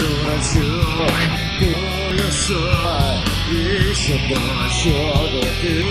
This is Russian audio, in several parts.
дурачок, полюса, ищет дурачок, ты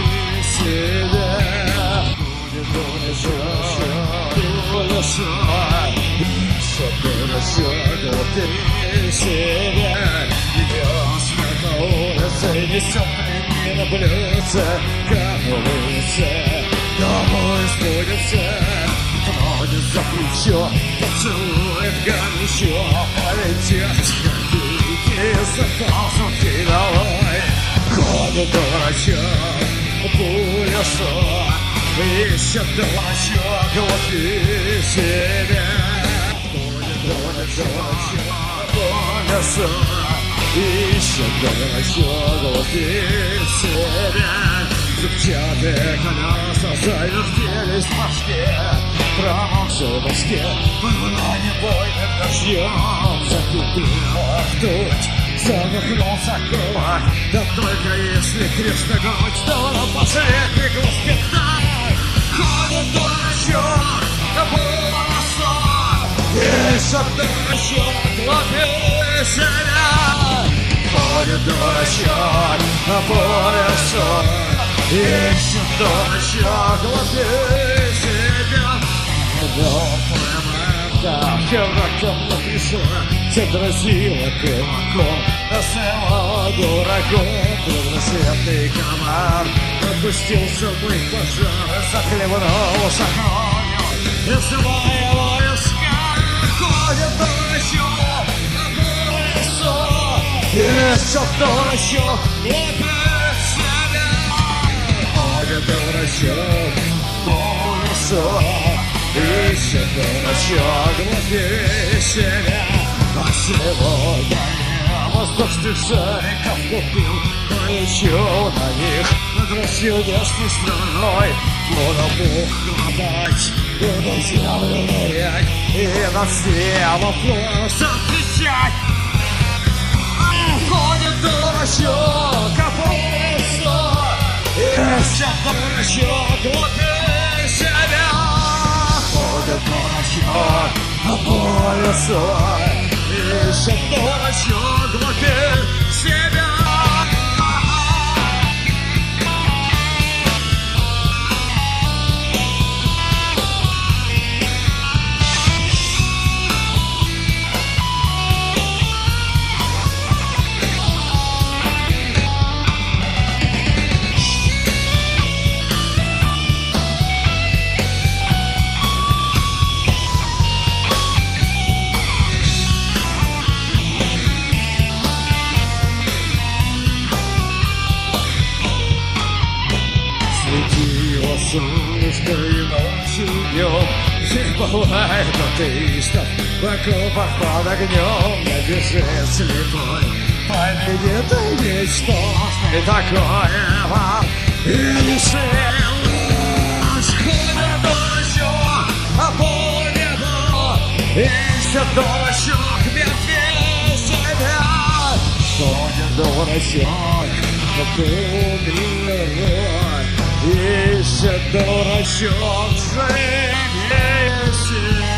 себя. Будет дурачок, полюса, ищет дурачок, ты себя. Идет на улице, несет прямые на блюдце, как улица, домой сходится. Тронет за плечо, поцелует горячо, полетят копейки за полсутки долой. Ходит дурачок по лесу, ищет дурачок, вот и себя. Ходит дурачок по лесу, ищет дурачок, вот и себя. Зубчатые колеса завертелись в мосте, промокшей в мосте, пыльно небойным дождем закипела вдуть, замахнулся кулак, да только если крепко грудь, то на последних воспитаниях ходит дурачок по лесу, ищет дурачок, ловит себя. Ходит дурачок по лесу, ищет дурачок, ловит себя. Добрая мамка вчера темно пришла, задрозила кулаком, насыпала дураком. Круглосветный комар опустился в мой пожар, захлебнулся кровью, называя его искать. Ходит дурачок по лесу, ищет дурачок, ловит себя. Ходит дурачок по лесу, ищет дурачок, ловит себя. А сегодня я воздушных шариков купил, полечу на них над чудесной страной. Буду глотать, буду землю нырять и над снегом просто кричать. Ходит дурачок по лесу, ищет дурачок, ловит себя. Ходит дурачок по лесу, ищет дурачок, ловит себя. Солнышко и ночью днем, жизнь бывает атеистов, в окопах под огнем набежит слепой. Победит и ничтожный такое вам и решил. Ходит дурачок по небу, ищет дурачок мертвее себя. Ходит дурачок по миру, ищет дурачок живее себя.